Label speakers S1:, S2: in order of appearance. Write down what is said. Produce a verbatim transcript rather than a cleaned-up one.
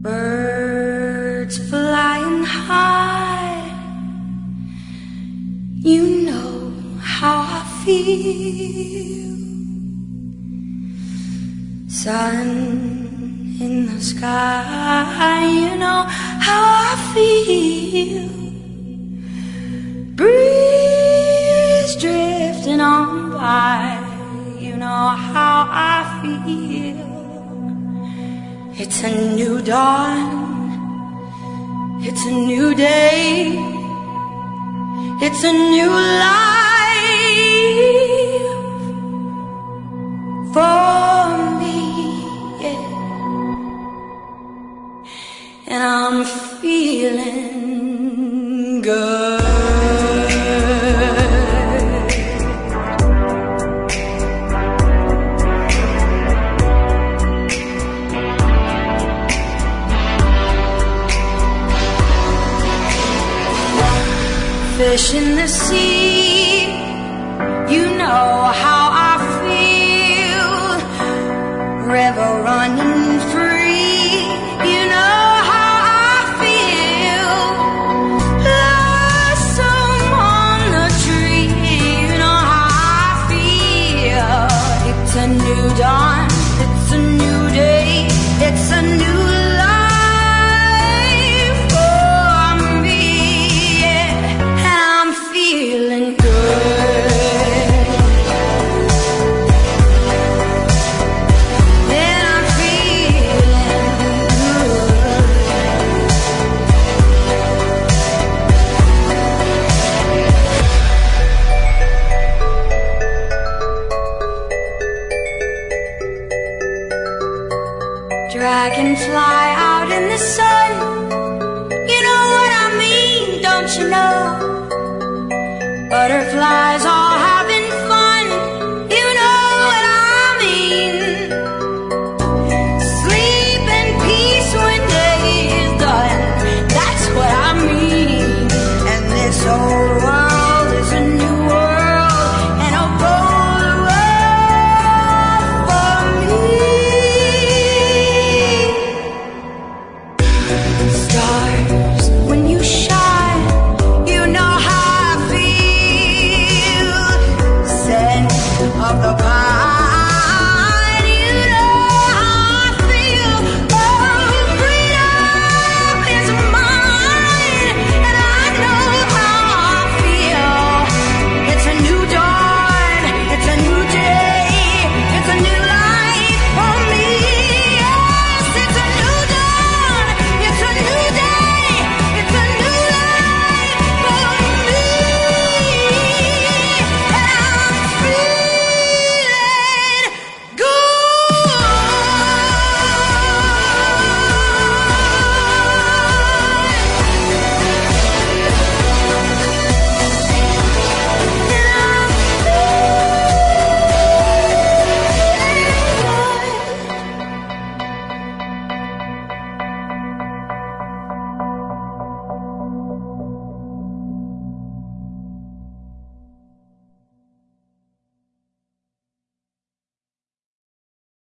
S1: Birds flying high, you know how I feel. Sun in the sky, you know how I feel. Breeze drifting on by, you know how I feel. It's a new dawn, it's a new day, it's a new life for me, yeah. And I'm feeling good. Fish in the sea, you know how I feel. River running free, you know how I feel. Blossom on the tree, you know how I feel. It's a new dawn, it's a new day, it's a new dragonfly out in the sun, you know what I mean, don't you know? Butterflies all